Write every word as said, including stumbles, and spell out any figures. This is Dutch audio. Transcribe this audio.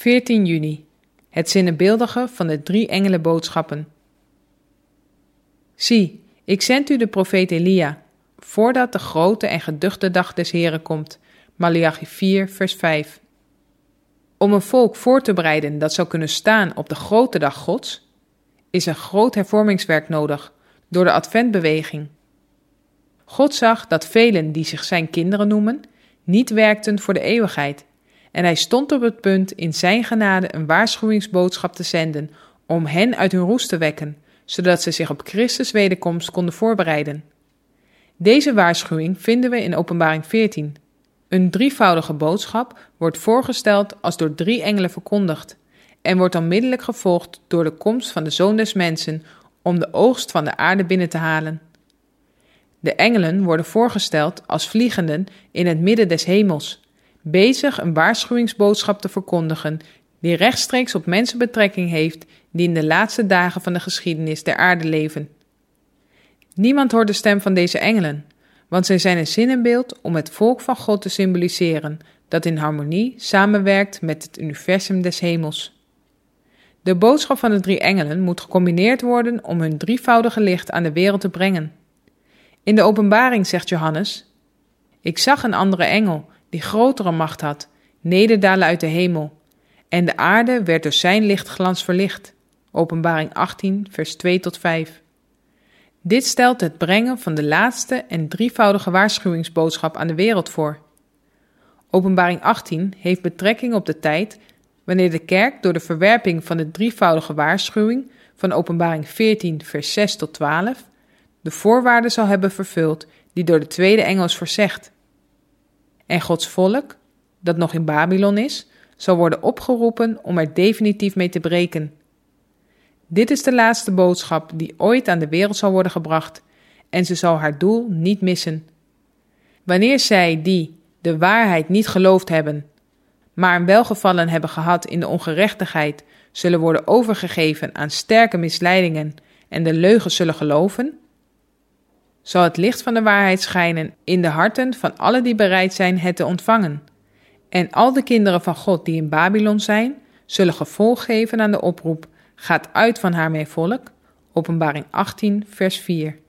veertien juni. Het zinnebeeldige van de drie engelenboodschappen. Zie, ik zend u de profeet Elia, voordat de grote en geduchte dag des Heren komt. Maleachi vier, vers vijf. Om een volk voor te bereiden dat zou kunnen staan op de grote dag Gods, is een groot hervormingswerk nodig door de adventbeweging. God zag dat velen die zich zijn kinderen noemen, niet werkten voor de eeuwigheid. En hij stond op het punt in zijn genade een waarschuwingsboodschap te zenden om hen uit hun roes te wekken, zodat ze zich op Christus wederkomst konden voorbereiden. Deze waarschuwing vinden we in Openbaring veertien. Een drievoudige boodschap wordt voorgesteld als door drie engelen verkondigd en wordt onmiddellijk gevolgd door de komst van de Zoon des Mensen om de oogst van de aarde binnen te halen. De engelen worden voorgesteld als vliegenden in het midden des hemels, bezig een waarschuwingsboodschap te verkondigen die rechtstreeks op mensen betrekking heeft die in de laatste dagen van de geschiedenis der aarde leven. Niemand hoort de stem van deze engelen, want zij zijn een zinnebeeld om het volk van God te symboliseren dat in harmonie samenwerkt met het universum des hemels. De boodschap van de drie engelen moet gecombineerd worden om hun drievoudige licht aan de wereld te brengen. In de Openbaring zegt Johannes: Ik zag een andere engel, die grotere macht had, nederdalen uit de hemel, en de aarde werd door zijn lichtglans verlicht. Openbaring achttien, vers twee tot vijf. Dit stelt het brengen van de laatste en drievoudige waarschuwingsboodschap aan de wereld voor. Openbaring achttien heeft betrekking op de tijd wanneer de kerk door de verwerping van de drievoudige waarschuwing van Openbaring veertien, vers zes tot twaalf de voorwaarden zal hebben vervuld die door de tweede engel is voorzegd. En Gods volk, dat nog in Babylon is, zal worden opgeroepen om er definitief mee te breken. Dit is de laatste boodschap die ooit aan de wereld zal worden gebracht, en ze zal haar doel niet missen. Wanneer zij die de waarheid niet geloofd hebben, maar een welgevallen hebben gehad in de ongerechtigheid, zullen worden overgegeven aan sterke misleidingen en de leugen zullen geloven, zal het licht van de waarheid schijnen in de harten van allen die bereid zijn het te ontvangen. En al de kinderen van God die in Babylon zijn, zullen gevolg geven aan de oproep: Gaat uit van haar, mijn volk. Openbaring achttien, vers vier.